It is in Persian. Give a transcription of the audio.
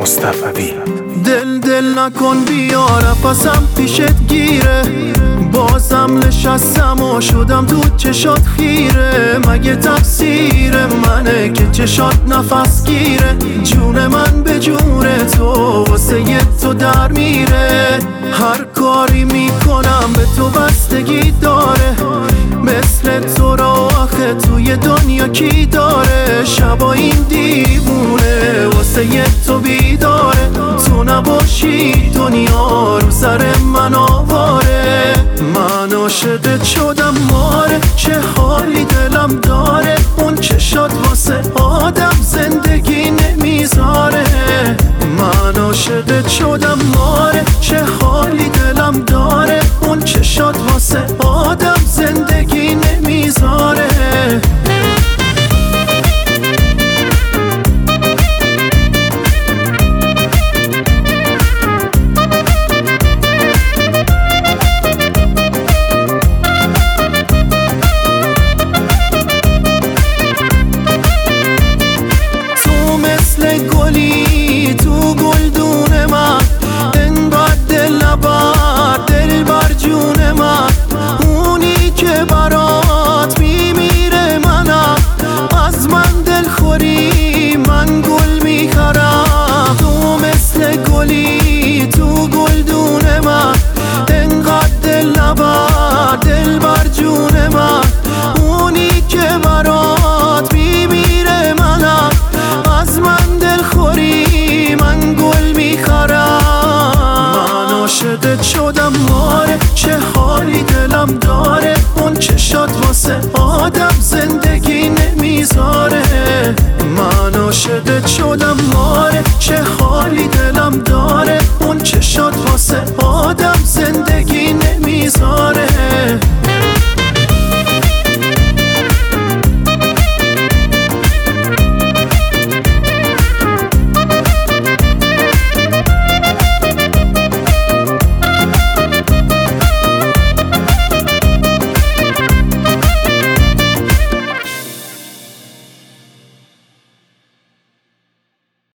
مصطفی. دل نکن بیارم پسم پیشت گیره، بازم نشستم و شدم تو چشات خیره. مگه تقصیر منه که چشات نفس گیره؟ جون من به جون تو واسه تو در میره. هر کاری میکنم به تو بستگی داره، مثل تو را آخه توی دنیا کی داره؟ شبا این دیوونه واسه تو بیداره، تو نباشی دنیا رو سر من آواره. من عاشقت شدم ماره، چه حالی دلم داره، اون چشات واسه آدم زندگی نمیذاره. من عاشقت شدم ماره، چه حالی دلم داره، اون چشات واسه